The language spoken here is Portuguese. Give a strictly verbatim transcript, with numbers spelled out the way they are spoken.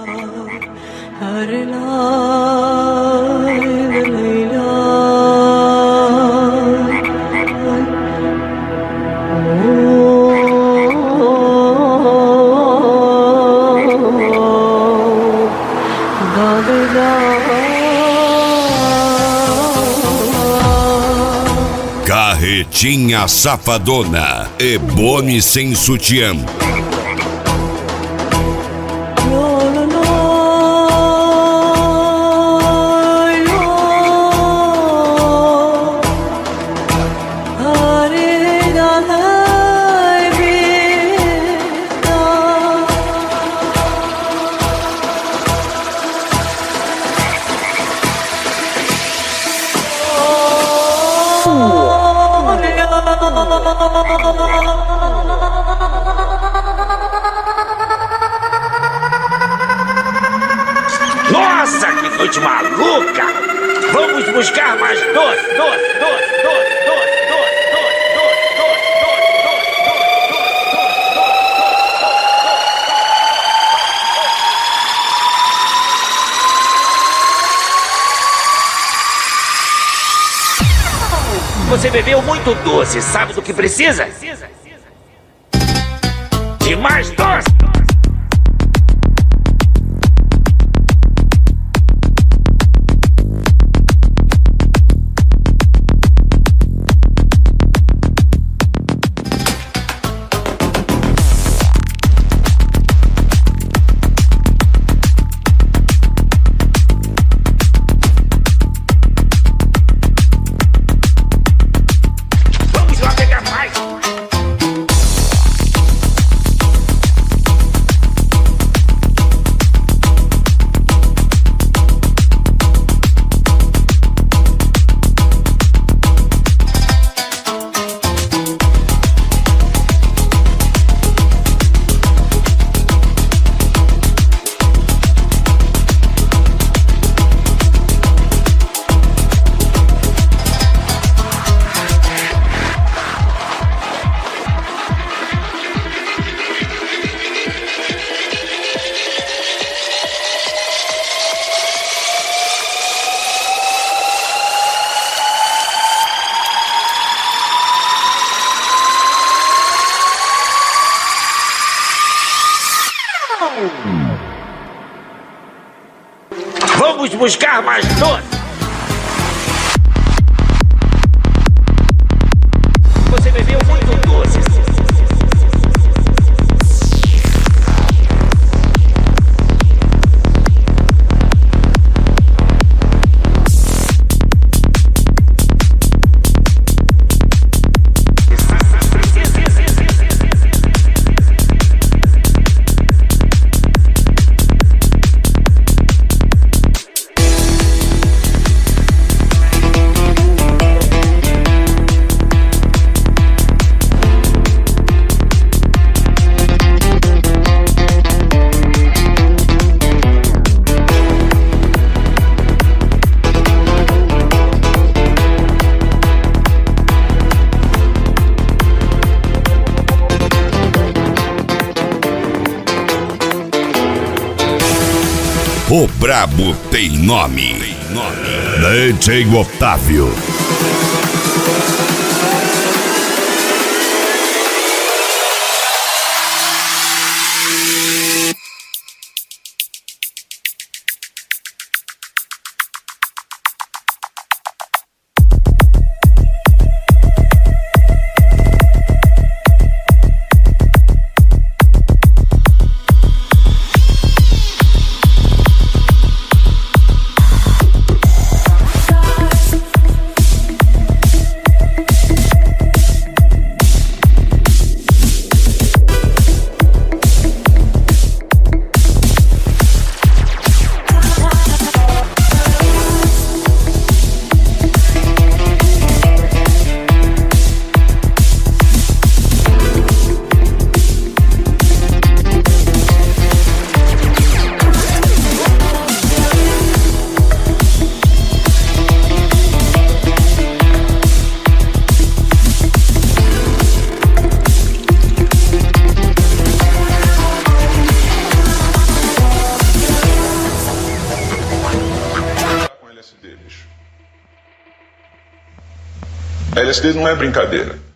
Carretinha Safadona e Boni sem sutiã. Nossa, que noite maluca! Vamos buscar mais doce, doce, doce, doce, doce, doce, doce, doce, doce, doce. Você bebeu muito doce, sabe do que precisa? De mais doce! Vamos buscar mais doce! Você bebeu muito doce. O brabo tem nome. Tem nome. D J Otávio. L S D não é brincadeira.